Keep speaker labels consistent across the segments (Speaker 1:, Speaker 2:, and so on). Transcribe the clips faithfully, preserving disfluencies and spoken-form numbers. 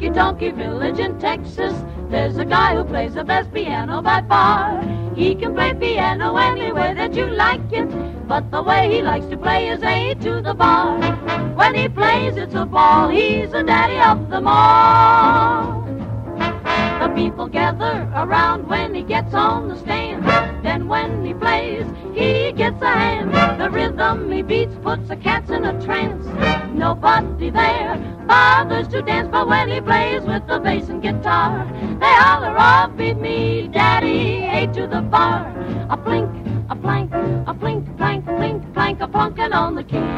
Speaker 1: honky-tonky village in Texas, there's a guy who plays the best piano by far. He can play piano any way that you like it, but the way he likes to play is A to the bar. When he plays, it's a ball. He's the daddy of them all. The people gather around when he gets on the stand. Then when he plays, he gets a hand. The rhythm he beats puts the cats in a trance. Nobody there bothers to dance, but when he plays with the bass and guitar, they holler, "Oh, beat me, daddy, A to the bar." A blink, a plank, a blink, plank, blink, plank, a plunkin' on the key.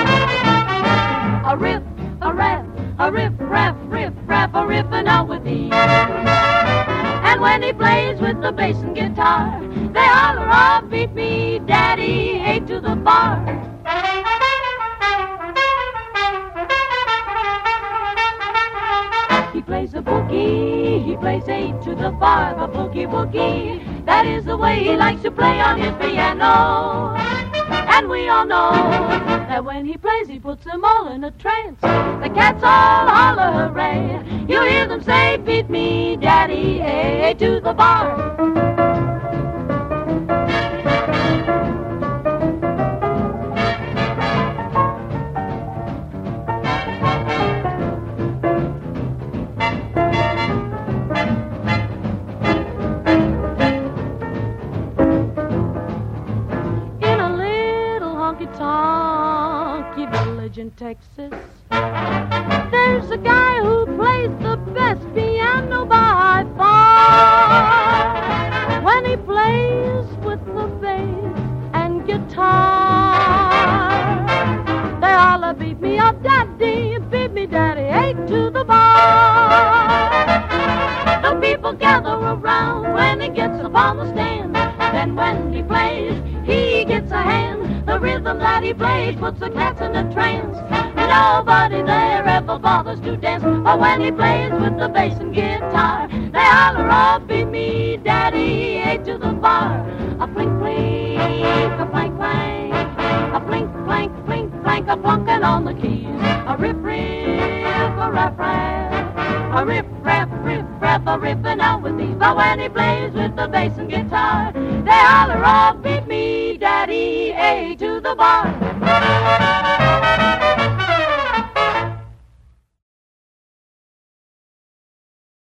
Speaker 1: A riff, a rap, a riff, rap, riff, rap, a riffin' out with ease. And when he plays with the bass and guitar, they holler, "Oh, beat me, daddy, A to the bar." He plays a boogie, he plays A to the bar, the boogie woogie. That is the way he likes to play on his piano. And we all know that when he plays, he puts them all in a trance. The cats all holler hooray. You hear them say, "Beat me, daddy, A to the bar." Honky village in Texas, there's a guy who plays the best piano by far. When he plays with the bass and guitar, they holler, "Beat me up, daddy, beat me, daddy, A to the bar." The people gather around when he gets up on the stand. Then when he plays, he gets a hand. The rhythm that he plays puts the cats in a trance. Nobody there ever bothers to dance, but when he plays with the bass and guitar, they holler, "Oh, beat me, daddy, A to the bar." A blink, blink, a plank, plank, a blink, plank, blink, plank, a plunkin' on the keys. A riff, riff, a rap, rap, a riff, rap, riff, rap, a riffin' out with these. But when he plays with the bass and guitar, they holler, "Oh, beat me, daddy, A to the bar."